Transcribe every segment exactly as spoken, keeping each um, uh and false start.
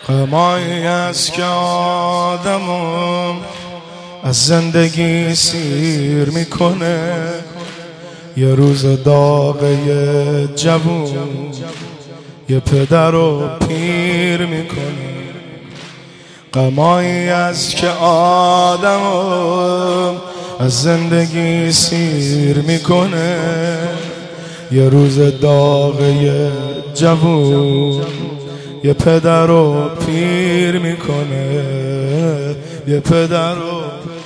غمایی است که آدمو از زندگی سیر میکنه، یه روز داغه یه جوون یه پدر رو پیر میکنه. غمایی است که آدمو از زندگی سیر میکنه، یه روز داغه یه جوون یه پدر رو پیر میکنه، یه پدر رو.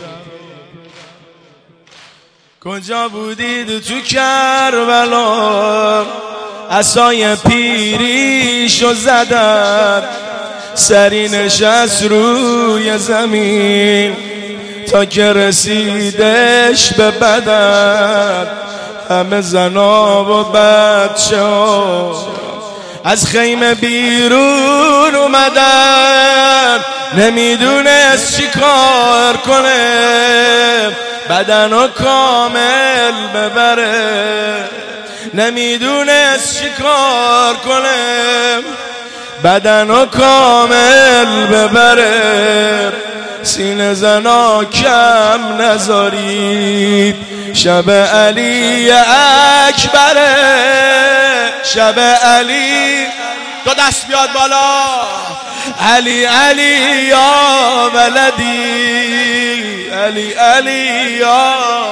کجا بودید تو کربلا؟ عصای پیریشو زدن، سری نشست روی زمین تا که رسیدش به بدن. همه زنا و بچه ها از خیمه بیرون اومدن، نمیدونست چی کار کنه بدنو کامل ببره، نمیدونست چی کار کنه بدنو کامل ببره. سینه زنا کم نذارید، شب علی اکبره، شب علی. دو دست بیاد بالا. علی علی یا ولدی، علی علی یا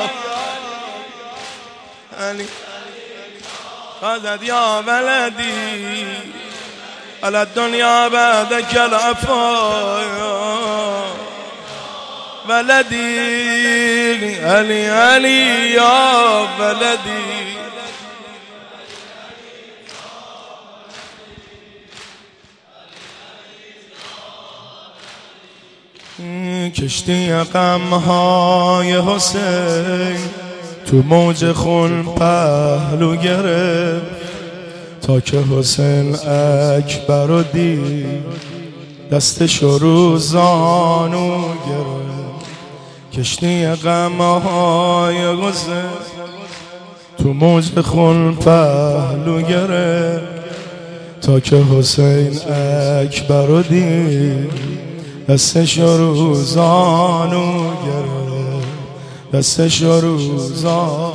علی خذت یا ولدی على الدنيا بعدك العفايا ولدي، علي علي يا ولدي. کشتی غمهای حسین تو موج خون پهلو گرفت، تا که حسین اکبر رو دید دستشو رو زانو گرفت. کشتی غمهای حسین تو موج خون پهلو گرفت، تا که حسین اکبر رو دید دستشو رو زانو گرفت، دستشو رو زانو.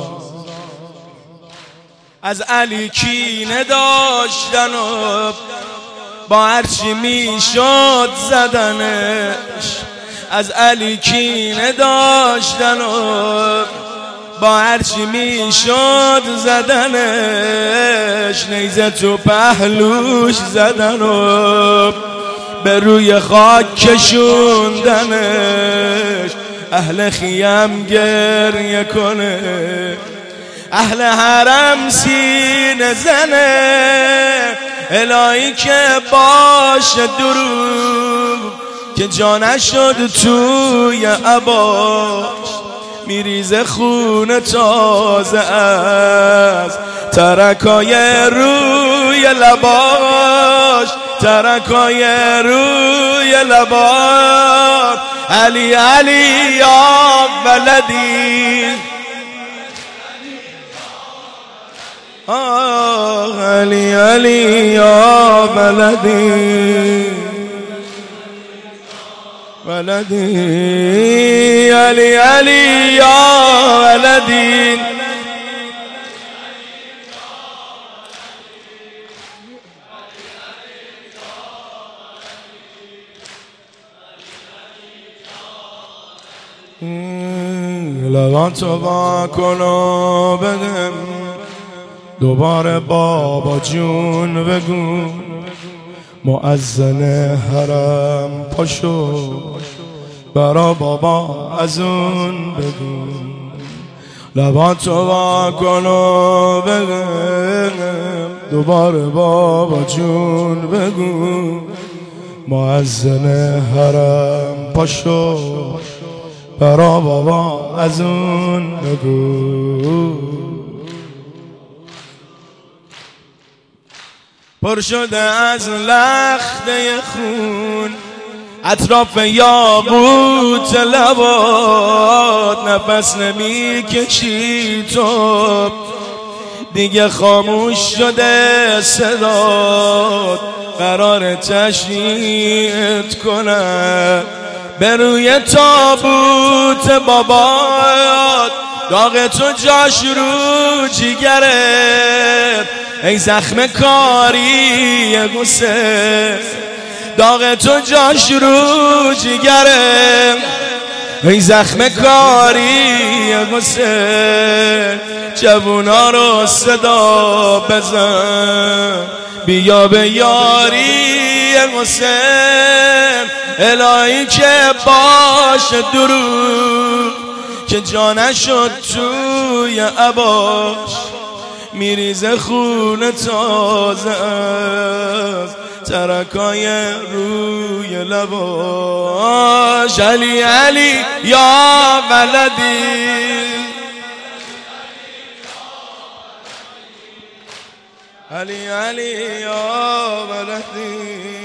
از علی کینه داشتن و با هرچی میشد زدنش، از علی کینه داشتن و با هرچی میشد زدنش، نیزه تو پهلوش زدن و به روی خاک کشوندنش. اهل خیم گریه کنه، اهل حرم سینه زنه، الهی که باشه دروغ که جا نشد توی عباش. میریزه خون تازه از ترکای روی لباش، ترکای روی لباش. علی علی یا ولدی، آه علی علی یا ولدی، ولدی علی علی یا ولدی. لباتو با کنو بدم دوباره بابا جون بگو، مؤذن حرم پاشو برا بابا از اون بگو. لباتو با کنو بگم دوباره بابا جون بگو، مؤذن حرم پاشو برا بابا از اون بگو. پر شده از لخته خون اطراف یاقوت لبات، نفس نمی کشی تو دیگه خاموش شده صدات، قرار تشییعت کنم به روی تابوت بابات. داغ تو جاش رو جیگره ای زخم کاری گوسه، داغ تو جاش رو جیگره ای زخم کاری گوسه. جوونا رو صدا بزن بیا به یاری حسین، الهی که باشه درود که جانش شد توی عباش، میریزه خون تازه از ترکای روی لباش. علی علی یا ولدی، علی علی یا ولدی.